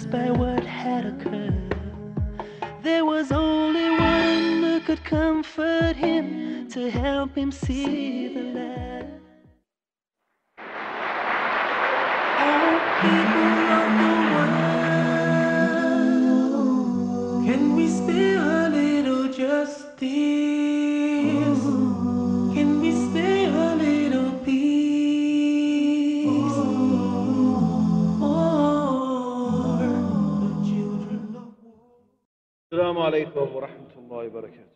surprised by what had occurred. There was only one who could comfort him to help him see the light. All people of the world, can we spare a little justice? Can we spare a little peace? For the children of war. السلام عليكم ورحمة الله وبركاته.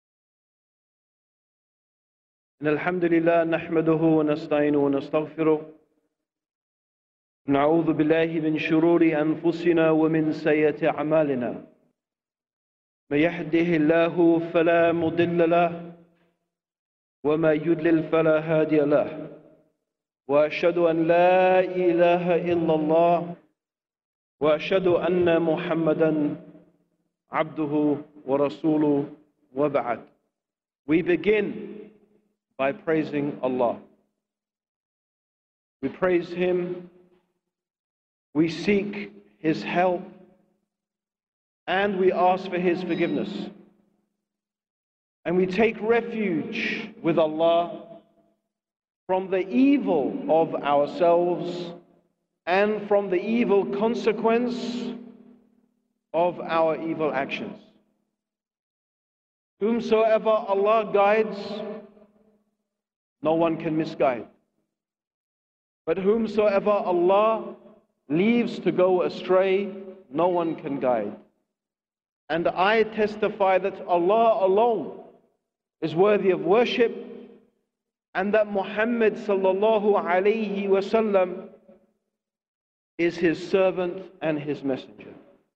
إن الحمد لله نحمده ونستعينه ونستغفره. نعوذ بالله من شرور أنفسنا ومن سيئات أعمالنا. من يهده الله فلا مضل له وما يضلل فلا هادي له. وأشهد أن لا إله إلا الله وأشهد أن محمدا عبده ورسوله وبعد. We begin by praising Allah. We praise Him, we seek His help, and we ask for His forgiveness. And we take refuge with Allah from the evil of ourselves and from the evil consequence of our evil actions. Whomsoever Allah guides, no one can misguide. But whomsoever Allah leaves to go astray, no one can guide. And I testify that Allah alone is worthy of worship, and that Muhammad sallallahu alayhi wasallam is His servant and His messenger.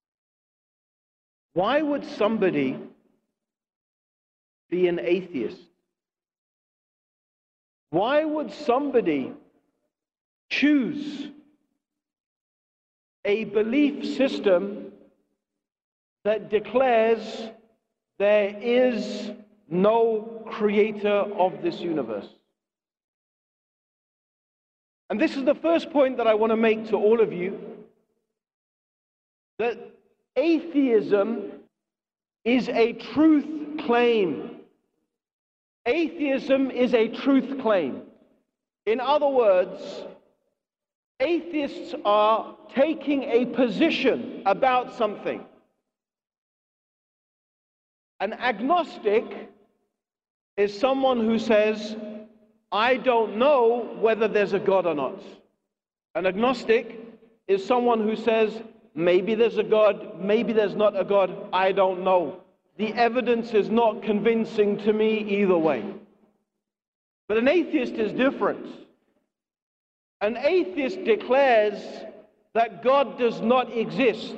Why would somebody be an atheist? Why would somebody choose a belief system that declares there is no creator of this universe? And this is the first point that I want to make to all of you, that atheism is a truth claim. Atheism is a truth claim. In other words, atheists are taking a position about something. An agnostic is someone who says, I don't know whether there's a God or not. An agnostic is someone who says, maybe there's a God, maybe there's not a God, I don't know. The evidence is not convincing to me either way. But an atheist is different. An atheist declares that God does not exist.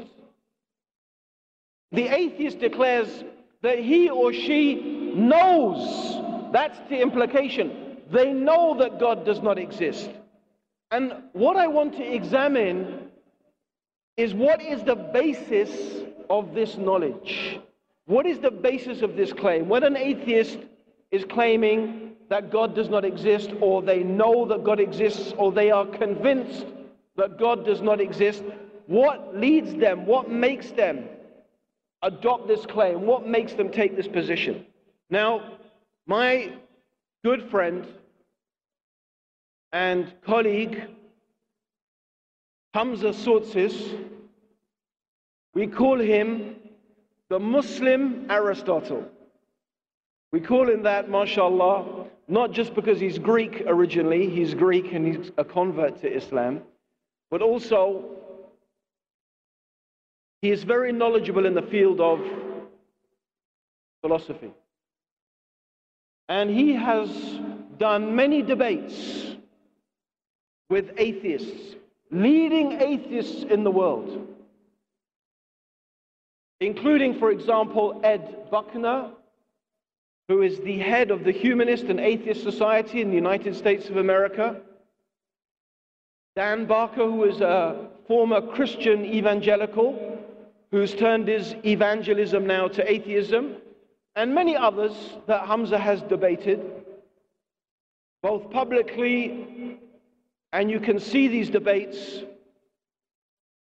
The atheist declares that he or she knows. That's the implication. They know that God does not exist. And what I want to examine is, what is the basis of this knowledge? What is the basis of this claim? When an atheist is claiming that God does not exist, or they know that God exists, or they are convinced that God does not exist, what leads them, what makes them adopt this claim? What makes them take this position? Now, my good friend and colleague, Hamza Tsoutsis, we call him the Muslim Aristotle. We call him that, mashallah, not just because he's Greek originally, he's Greek and he's a convert to Islam, but also he is very knowledgeable in the field of philosophy. And he has done many debates with atheists, leading atheists in the world, including, for example, Ed Buckner, who is the head of the Humanist and Atheist Society in the United States of America, Dan Barker, who is a former Christian evangelical, who's turned his evangelism now to atheism, and many others that Hamza has debated, both publicly, and you can see these debates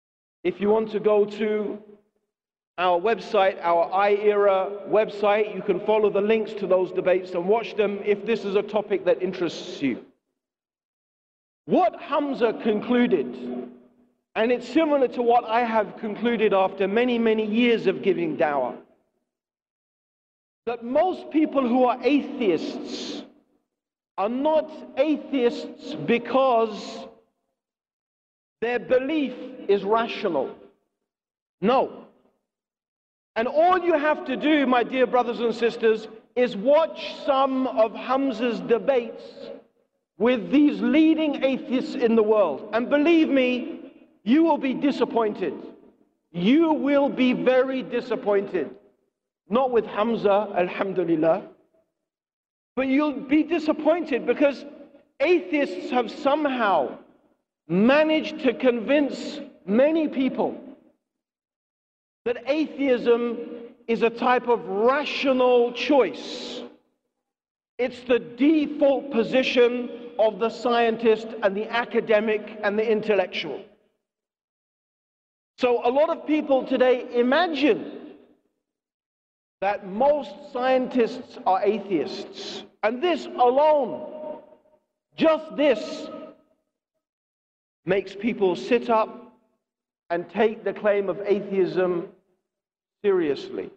If you want to go to our website, our iEra website, you can follow the links to those debates and watch them if this is a topic that interests you. What Hamza concluded, and it's similar to what I have concluded after many, many years of giving dawah, that most people who are atheists are not atheists because their belief is rational. No. And all you have to do, my dear brothers and sisters, is watch some of Hamza's debates with these leading atheists in the world. And believe me, you will be disappointed. You will be very disappointed. Not with Hamza, alhamdulillah, but you'll be disappointed because atheists have somehow managed to convince many people that atheism is a type of rational choice. It's the default position of the scientist and the academic and the intellectual. So a lot of people today imagine that most scientists are atheists. And this alone, just this, makes people sit up and take the claim of atheism seriously.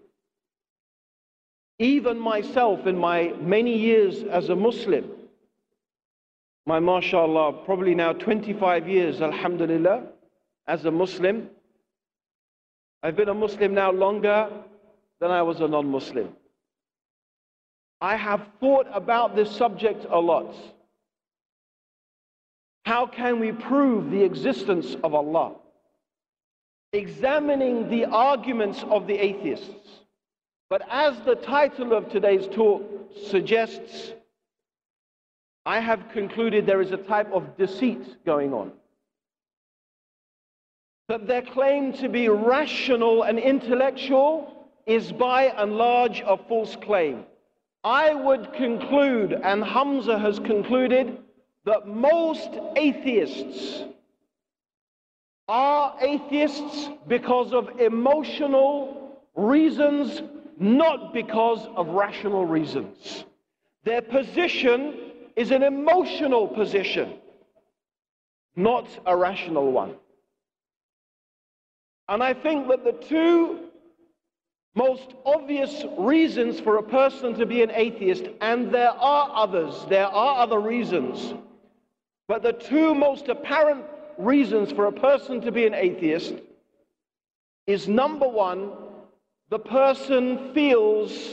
Even myself, in my many years as a Muslim, my mashallah, probably now 25 years, alhamdulillah, as a Muslim. I've been a Muslim now longer than I was a non-Muslim. I have thought about this subject a lot. How can we prove the existence of Allah? Examining the arguments of the atheists. But as the title of today's talk suggests, I have concluded there is a type of deceit going on. That their claim to be rational and intellectual is by and large a false claim. I would conclude, and Hamza has concluded, that most atheists are atheists because of emotional reasons, not because of rational reasons. Their position is an emotional position, not a rational one. And I think that the two most obvious reasons for a person to be an atheist, and there are other reasons, but the two most apparent reasons for a person to be an atheist is, number one, the person feels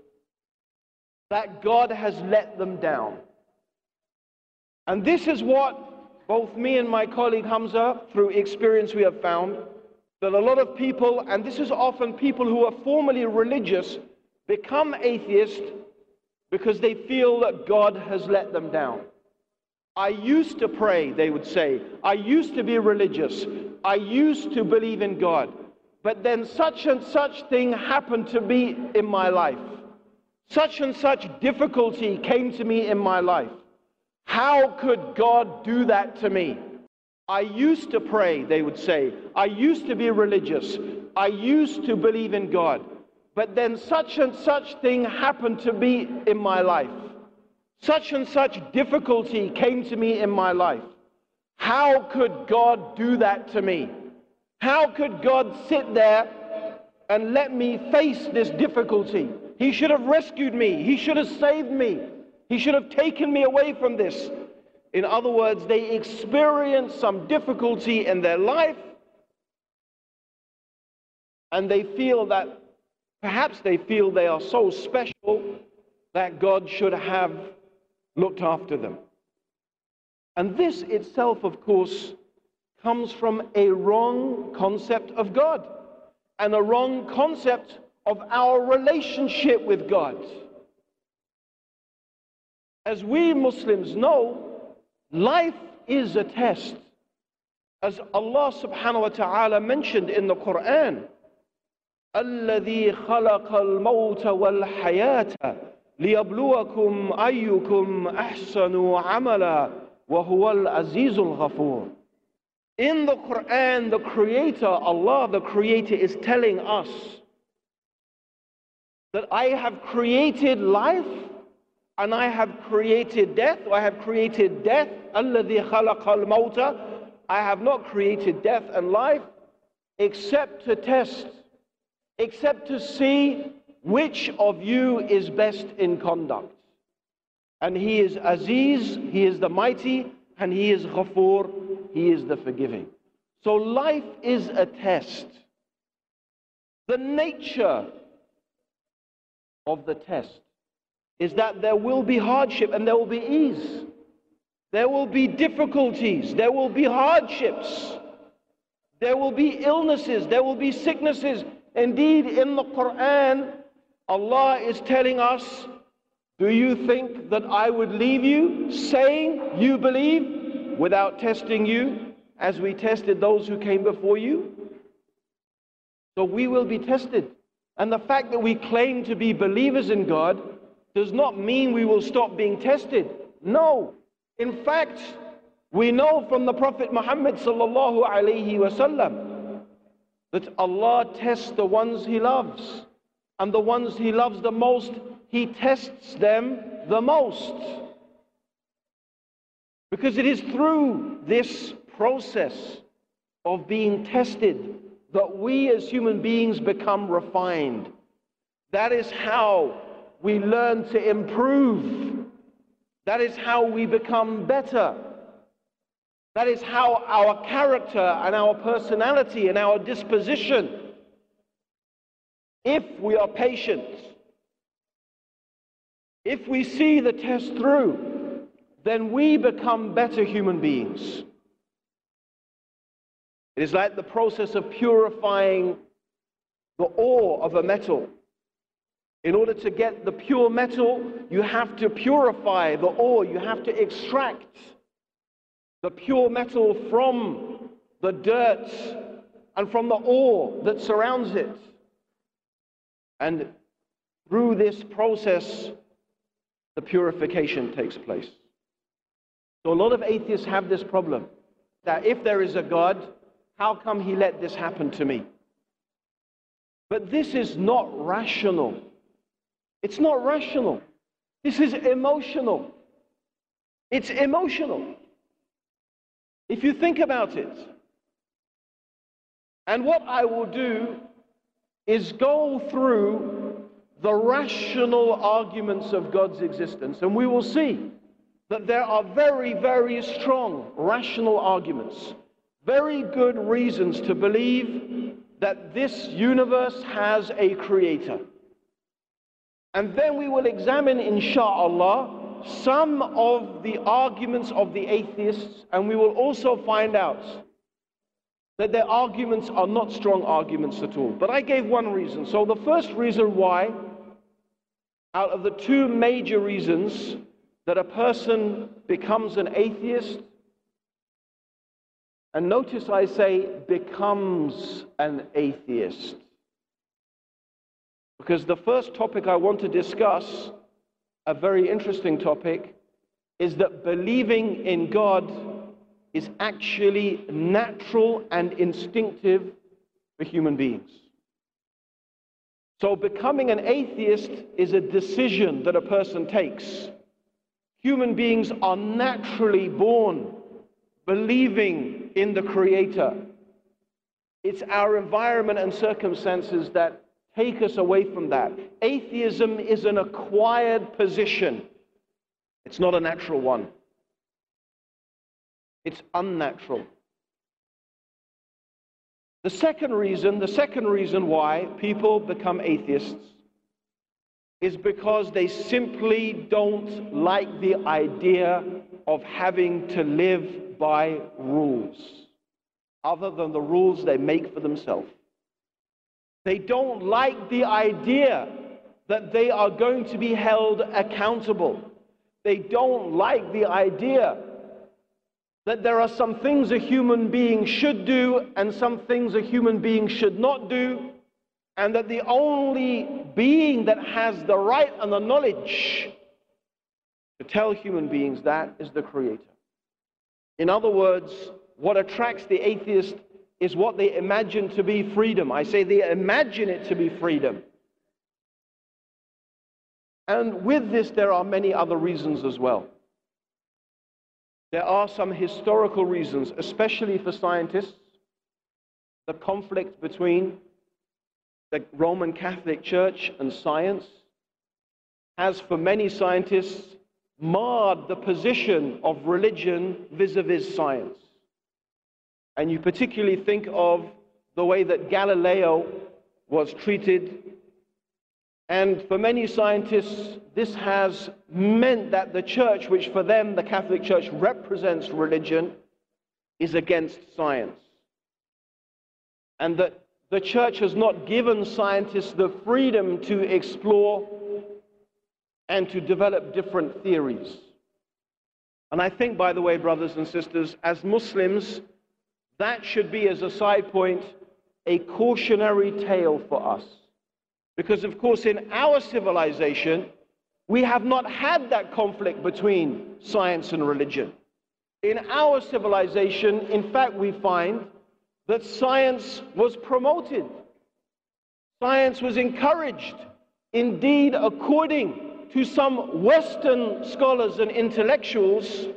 that God has let them down. And this is what both me and my colleague Hamza, through experience, we have found, that a lot of people, and this is often people who are formerly religious, become atheist because they feel that God has let them down. I used to pray, they would say. I used to be religious. I used to believe in God. But then such and such thing happened to me in my life. Such and such difficulty came to me in my life. How could God do that to me? I used to pray, they would say. I used to be religious. I used to believe in God. But then such and such thing happened to me in my life. Such and such difficulty came to me in my life. How could God do that to me? How could God sit there and let me face this difficulty? He should have rescued me. He should have saved me. He should have taken me away from this. In other words, they experience some difficulty in their life, and they feel that, perhaps they feel they are so special that God should have looked after them. And this itself, of course, comes from a wrong concept of God and a wrong concept of our relationship with God. As we Muslims know, life is a test. As Allah subhanahu wa ta'ala mentioned in the Quran, الَّذِي خَلَقَ الْمَوْتَ وَالْحَيَاةَ لِيَبْلُوَكُمْ أَيُّكُمْ أَحْسَنُ عَمَلًا وَهُوَ الْعَزِيزُ الْغَفُورُ. In the Quran, the Creator, Allah, the Creator, is telling us that I have created life and I have created death. I have created death. الَّذِي خَلَقَ الْمَوْتَ. I have not created death and life except to test, except to see which of you is best in conduct. And He is Aziz, He is the mighty, and He is Ghafoor, He is the forgiving. So life is a test. The nature of the test is that there will be hardship and there will be ease. There will be difficulties, there will be hardships, there will be illnesses, there will be sicknesses. Indeed, in the Quran, Allah is telling us, do you think that I would leave you saying you believe without testing you as we tested those who came before you? So we will be tested. And the fact that we claim to be believers in God does not mean we will stop being tested. No. In fact, we know from the Prophet Muhammad sallallahu alaihi wasallam that Allah tests the ones He loves, and the ones He loves the most, He tests them the most. Because it is through this process of being tested that we as human beings become refined. That is how we learn to improve. That is how we become better. That is how our character and our personality and our disposition, if we are patient, if we see the test through, then we become better human beings. It is like the process of purifying the ore of a metal. In order to get the pure metal, you have to purify the ore. You have to extract the pure metal from the dirt and from the ore that surrounds it. And through this process, the purification takes place. So a lot of atheists have this problem, that if there is a God, how come He let this happen to me? But this is not rational. It's not rational. This is emotional. It's emotional. If you think about it. And what I will do is go through the rational arguments of God's existence, and we will see that there are very, very strong rational arguments, very good reasons to believe that this universe has a creator. And then we will examine, insha'Allah, some of the arguments of the atheists, and we will also find out that their arguments are not strong arguments at all. But I gave one reason. So the first reason why, out of the two major reasons that a person becomes an atheist, and notice I say becomes an atheist, because the first topic I want to discuss, a very interesting topic, is that believing in God is actually natural and instinctive for human beings. So becoming an atheist is a decision that a person takes. Human beings are naturally born believing in the Creator. It's our environment and circumstances that take us away from that. Atheism is an acquired position. It's not a natural one. It's unnatural. The second reason why people become atheists is because they simply don't like the idea of having to live by rules, other than the rules they make for themselves. They don't like the idea that they are going to be held accountable. They don't like the idea that there are some things a human being should do and some things a human being should not do, and that the only being that has the right and the knowledge to tell human beings that is the Creator. In other words, what attracts the atheist is what they imagine to be freedom. I say they imagine it to be freedom. And with this, there are many other reasons as well. There are some historical reasons, especially for scientists. The conflict between the Roman Catholic Church and science has, for many scientists, marred the position of religion vis-a-vis science. And you particularly think of the way that Galileo was treated. And for many scientists, this has meant that the church, which for them, the Catholic Church, represents religion, is against science. And that the church has not given scientists the freedom to explore and to develop different theories. And I think, by the way, brothers and sisters, as Muslims, that should be, as a side point, a cautionary tale for us. Because, of course, in our civilization, we have not had that conflict between science and religion. In our civilization, in fact, we find that science was promoted. Science was encouraged. Indeed, according to some Western scholars and intellectuals,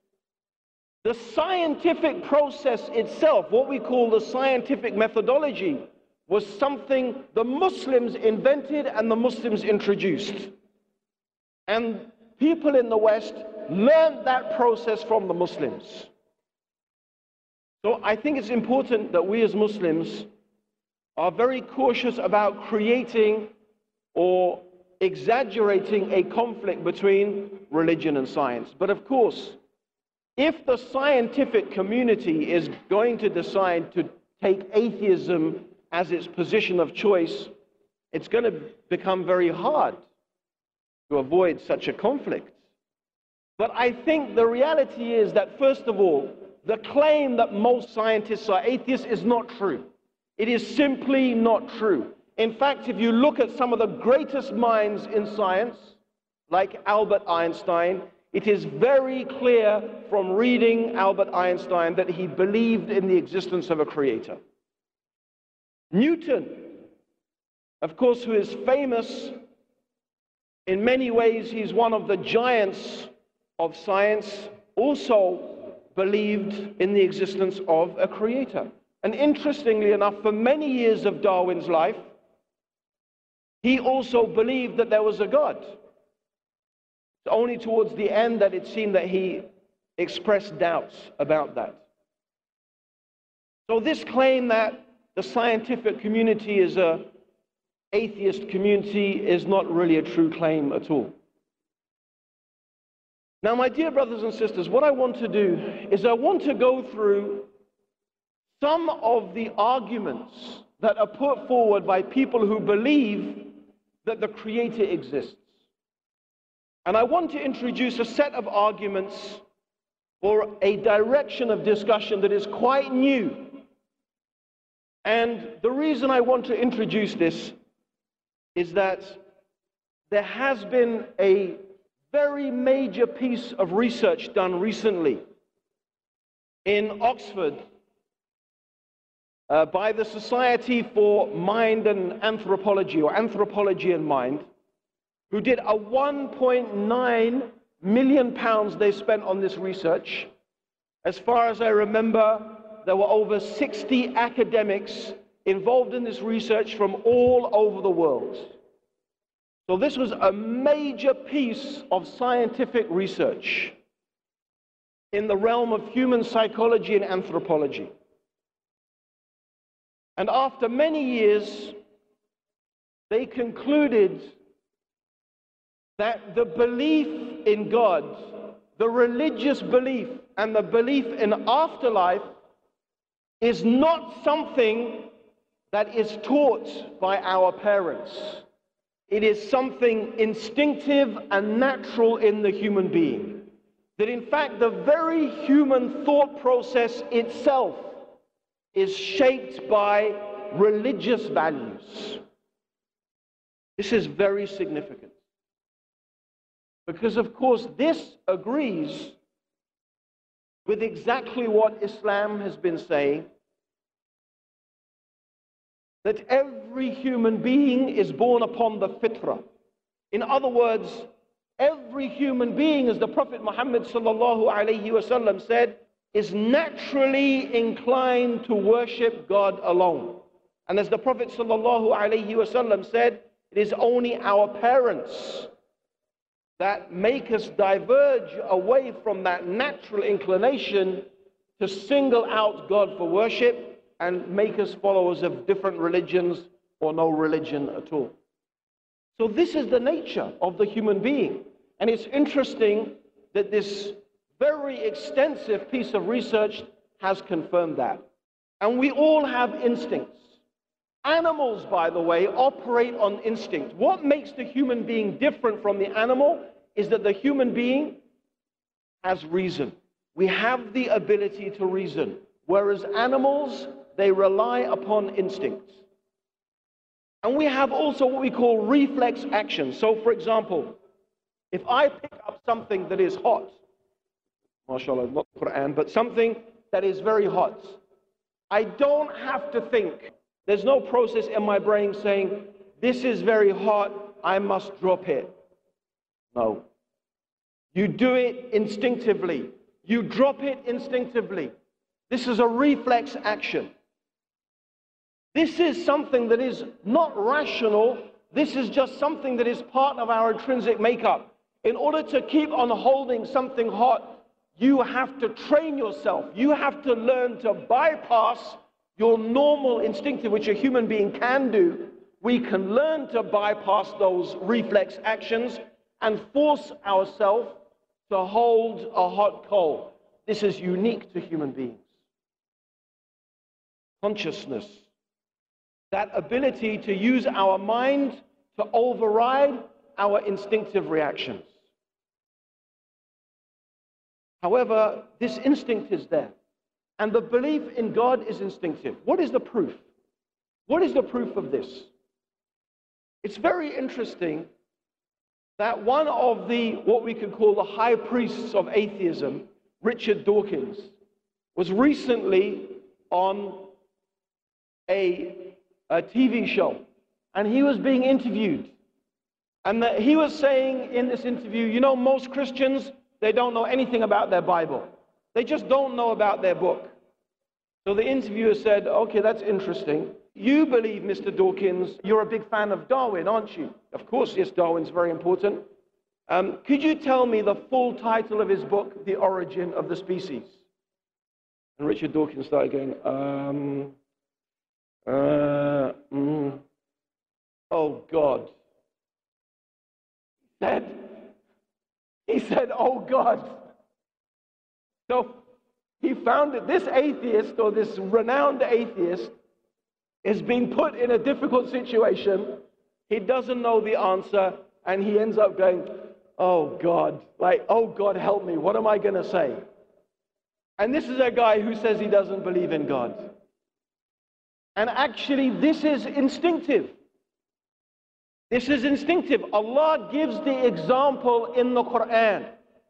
the scientific process itself, what we call the scientific methodology, was something the Muslims invented and the Muslims introduced. And people in the West learned that process from the Muslims. So I think it's important that we as Muslims are very cautious about creating or exaggerating a conflict between religion and science. But of course, if the scientific community is going to decide to take atheism as its position of choice, it's going to become very hard to avoid such a conflict. But I think the reality is that, first of all, the claim that most scientists are atheists is not true. It is simply not true. In fact, if you look at some of the greatest minds in science, like Albert Einstein, it is very clear from reading Albert Einstein that he believed in the existence of a creator. Newton, of course, who is famous, in many ways he's one of the giants of science, also believed in the existence of a creator. And interestingly enough, for many years of Darwin's life, he also believed that there was a God. It's only towards the end that it seemed that he expressed doubts about that. So this claim that the scientific community is an atheist community is not really a true claim at all. Now, my dear brothers and sisters, what I want to do is I want to go through some of the arguments that are put forward by people who believe that the Creator exists. And I want to introduce a set of arguments for a direction of discussion that is quite new. And the reason I want to introduce this is that there has been a very major piece of research done recently in Oxford by the Society for Mind and Anthropology, or Anthropology and Mind, who did a £1.9 million they spent on this research. As far as I remember, there were over 60 academics involved in this research from all over the world. So this was a major piece of scientific research in the realm of human psychology and anthropology. And after many years, they concluded that the belief in God, the religious belief, and the belief in afterlife is not something that is taught by our parents. It is something instinctive and natural in the human being. That in fact, the very human thought process itself is shaped by religious values. This is very significant. Because, of course, this agrees with exactly what Islam has been saying, that every human being is born upon the fitrah. In other words, every human being, as the Prophet Muhammad sallallahu alaihi wasallam said, is naturally inclined to worship God alone. And as the Prophet sallallahu alaihi wasallam said, it is only our parents that make us diverge away from that natural inclination to single out God for worship and make us followers of different religions or no religion at all. So this is the nature of the human being. And it's interesting that this very extensive piece of research has confirmed that. And we all have instincts. Animals, by the way, operate on instinct. What makes the human being different from the animal is that the human being has reason. We have the ability to reason, whereas animals, they rely upon instincts. And we have also what we call reflex actions. So, for example, if I pick up something that is hot, mashallah, not the Quran, but something that is very hot, I don't have to think. There's no process in my brain saying, this is very hot, I must drop it. No. You do it instinctively. You drop it instinctively. This is a reflex action. This is something that is not rational. This is just something that is part of our intrinsic makeup. In order to keep on holding something hot, you have to train yourself. You have to learn to bypass your normal instinctive, which a human being can do. We can learn to bypass those reflex actions and force ourselves to hold a hot coal. This is unique to human beings. Consciousness. That ability to use our mind to override our instinctive reactions. However, this instinct is there. And the belief in God is instinctive. What is the proof? What is the proof of this? It's very interesting that one of the, what we could call the high priests of atheism, Richard Dawkins, was recently on a TV show, and he was being interviewed. And he was saying in this interview, you know, most Christians, they don't know anything about their Bible. They just don't know about their book. So the interviewer said, okay, that's interesting. You believe, Mr. Dawkins, you're a big fan of Darwin, aren't you? Of course, yes, Darwin's very important. Could you tell me the full title of his book, The Origin of the Species? And Richard Dawkins started going, oh God. He said, oh God. So he found that this atheist, or this renowned atheist, is being put in a difficult situation. He doesn't know the answer, and he ends up going, oh God, like, oh God, help me, what am I going to say? And this is a guy who says he doesn't believe in God. And actually, this is instinctive. This is instinctive. Allah gives the example in the Quran.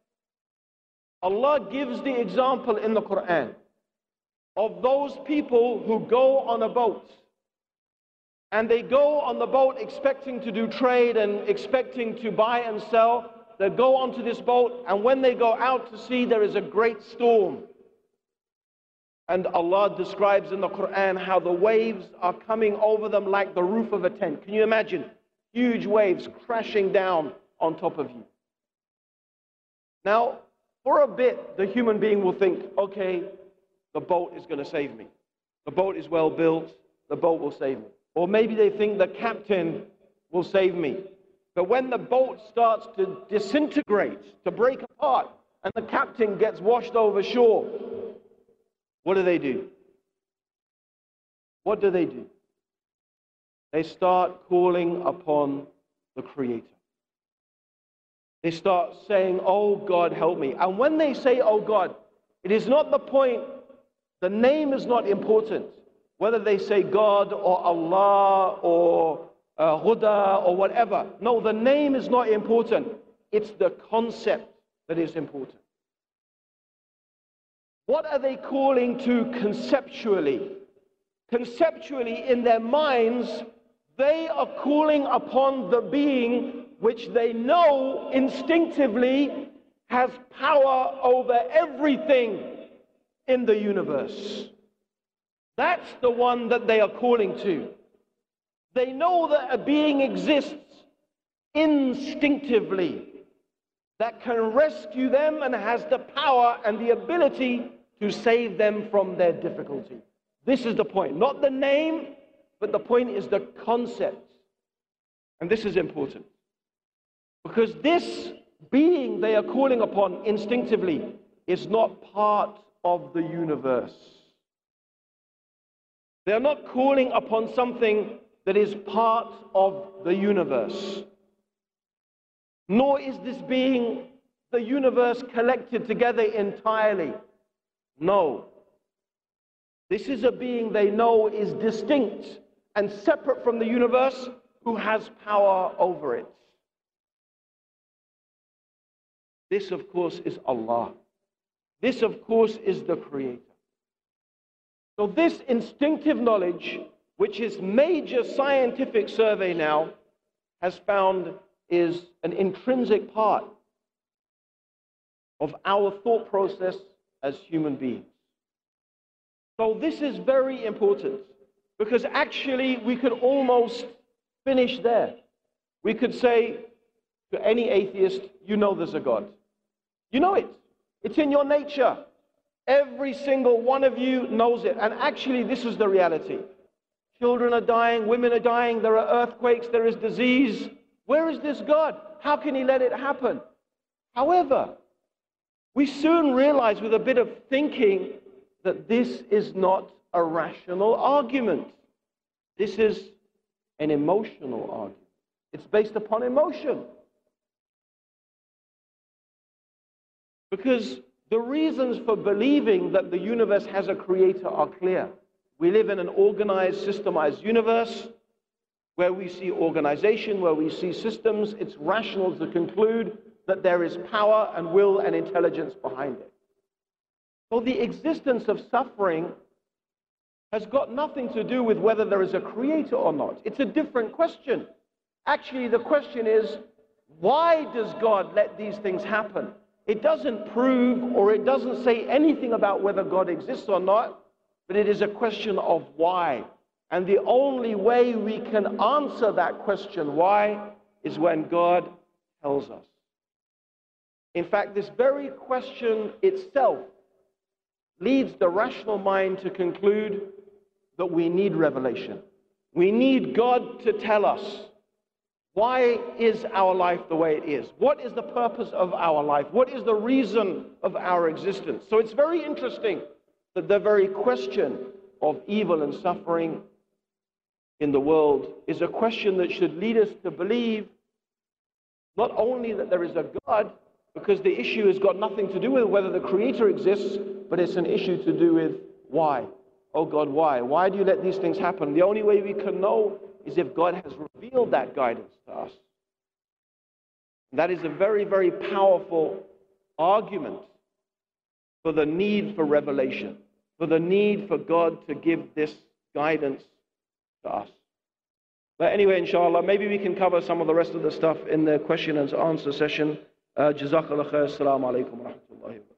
Allah gives the example in the Quran of those people who go on a boat. And they go on the boat expecting to do trade and expecting to buy and sell. They go onto this boat, and when they go out to sea, there is a great storm. And Allah describes in the Quran how the waves are coming over them like the roof of a tent. Can you imagine? Huge waves crashing down on top of you. Now, for a bit, the human being will think, okay, the boat is going to save me. The boat is well built. The boat will save me. Or maybe they think the captain will save me. But when the boat starts to disintegrate, to break apart, and the captain gets washed over shore, what do? What do? They start calling upon the Creator. They start saying, oh God, help me. And when they say, oh God, it is not the point, the name is not important. Whether they say God or Allah or Huda or whatever. No, the name is not important. It's the concept that is important. What are they calling to conceptually? Conceptually, in their minds, they are calling upon the being which they know instinctively has power over everything in the universe. That's the one that they are calling to. They know that a being exists instinctively that can rescue them and has the power and the ability to save them from their difficulty. This is the point. Not the name, but the point is the concept. And this is important. Because this being they are calling upon instinctively is not part of the universe. They are not calling upon something that is part of the universe. Nor is this being the universe collected together entirely. No. This is a being they know is distinct and separate from the universe, who has power over it. This, of course, is Allah. This, of course, is the Creator. So this instinctive knowledge, which is major scientific survey now has found is an intrinsic part of our thought process as human beings. So this is very important, because actually we could almost finish there. We could say to any atheist, you know there's a God. You know it. It's in your nature. Every single one of you knows it. And actually this is the reality. Children are dying, women are dying, there are earthquakes, there is disease. Where is this God? How can He let it happen? However, we soon realize with a bit of thinking that this is not a rational argument. This is an emotional argument. It's based upon emotion. Because the reasons for believing that the universe has a creator are clear. We live in an organized, systemized universe where we see organization, where we see systems. It's rational to conclude that there is power and will and intelligence behind it. So the existence of suffering has got nothing to do with whether there is a creator or not. It's a different question. Actually, the question is, why does God let these things happen? It doesn't prove or it doesn't say anything about whether God exists or not, but it is a question of why. And the only way we can answer that question, why, is when God tells us. In fact, this very question itself leads the rational mind to conclude that we need revelation. We need God to tell us, why is our life the way it is? What is the purpose of our life? What is the reason of our existence? So it's very interesting that the very question of evil and suffering in the world is a question that should lead us to believe not only that there is a God, because the issue has got nothing to do with whether the Creator exists, but it's an issue to do with why. Oh God, why? Why do you let these things happen? The only way we can know is if God has revealed that guidance to us. And that is a very, very powerful argument for the need for revelation, for the need for God to give this guidance to us. But anyway, inshallah, maybe we can cover some of the rest of the stuff in the question and answer session. Jazakallah khair. Assalamu alaikum wa rahmatullahi wa barakatuh.